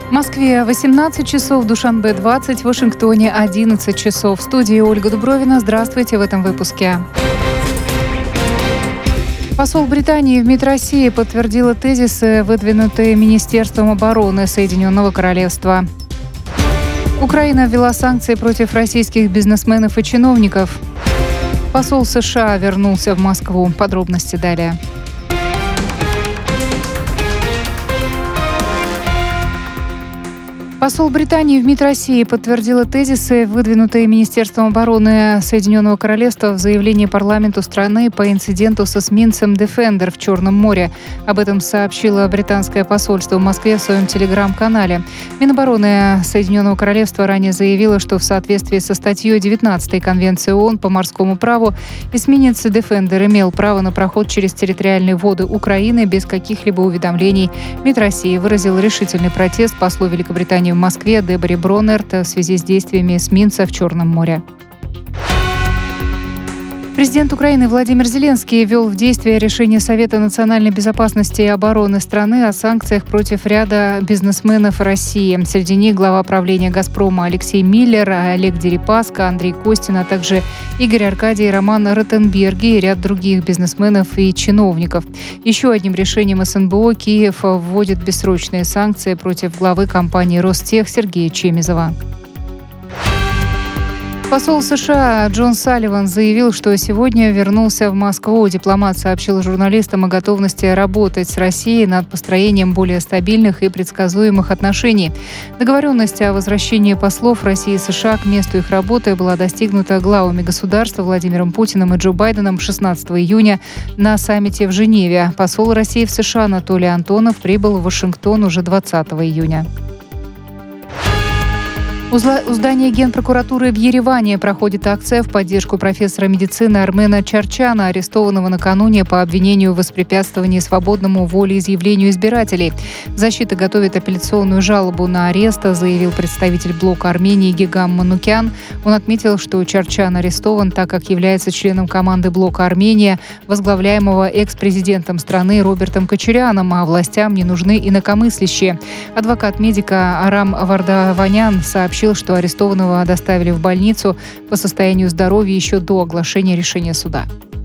В Москве 18 часов, в Душанбе 20, в Вашингтоне 11 часов. В студии Ольга Дубровина. Здравствуйте в этом выпуске. Посол Британии в МИД России подтвердила тезисы, выдвинутые Министерством обороны Соединенного Королевства. Украина ввела санкции против российских бизнесменов и чиновников. Посол США вернулся в Москву. Подробности далее. Посол Британии в МИД России подтвердила тезисы, выдвинутые Министерством обороны Соединенного Королевства в заявлении парламенту страны по инциденту с эсминцем «Defender» в Черном море. Об этом сообщило британское посольство в Москве в своем телеграм-канале. Минобороны Соединенного Королевства ранее заявило, что в соответствии со статьей 19 Конвенции ООН по морскому праву эсминец «Defender» имел право на проход через территориальные воды Украины без каких-либо уведомлений. МИД России выразил решительный протест послу Великобритании в Москве Деборе Броннерт в связи с действиями эсминца в Черном море. Президент Украины Владимир Зеленский ввел в действие решение Совета национальной безопасности и обороны страны о санкциях против ряда бизнесменов России. Среди них глава правления «Газпрома» Алексей Миллер, Олег Дерипаска, Андрей Костин, а также Игорь Аркадий, Роман Ротенберги и ряд других бизнесменов и чиновников. Еще одним решением СНБО Киев вводит бессрочные санкции против главы компании «Ростех» Сергея Чемизова. Посол США Джон Салливан заявил, что сегодня вернулся в Москву. Дипломат сообщил журналистам о готовности работать с Россией над построением более стабильных и предсказуемых отношений. Договоренность о возвращении послов России и США к месту их работы была достигнута главами государства Владимиром Путиным и Джо Байденом 16 июня на саммите в Женеве. Посол России в США Анатолий Антонов прибыл в Вашингтон уже 20 июня. У здания Генпрокуратуры в Ереване проходит акция в поддержку профессора медицины Армена Чарчана, арестованного накануне по обвинению в воспрепятствовании свободному волеизъявлению избирателей. Защита готовит апелляционную жалобу на арест, заявил представитель блока Армении Гигам Манукян. Он отметил, что Чарчан арестован, так как является членом команды блока Армения, возглавляемого экс-президентом страны Робертом Кочаряном, а властям не нужны инакомыслящие. Адвокат медика Арам Вардаванян сообщил, что арестованного доставили в больницу по состоянию здоровья еще до оглашения решения суда.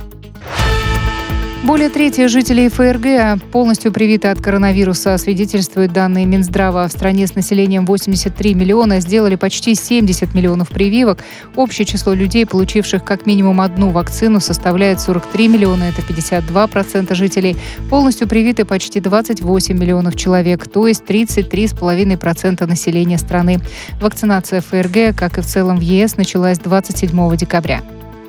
Более трети жителей ФРГ полностью привиты от коронавируса, свидетельствуют данные Минздрава. В стране с населением 83 миллиона сделали почти 70 миллионов прививок. Общее число людей, получивших как минимум одну вакцину, составляет 43 миллиона, это 52% жителей. Полностью привиты почти 28 миллионов человек, то есть 33,5% населения страны. Вакцинация в ФРГ, как и в целом в ЕС, началась 27 декабря.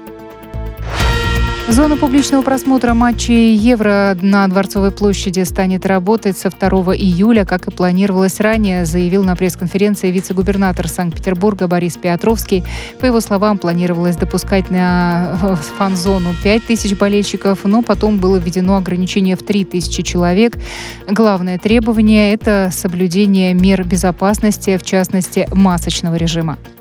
Зона публичного просмотра матчей Евро на Дворцовой площади станет работать со 2 июля, как и планировалось ранее, заявил на пресс-конференции вице-губернатор Санкт-Петербурга Борис Петровский. По его словам, планировалось допускать на фан-зону 5000 болельщиков, но потом было введено ограничение в 3000 человек. Главное требование – это соблюдение мер безопасности, в частности, масочного режима.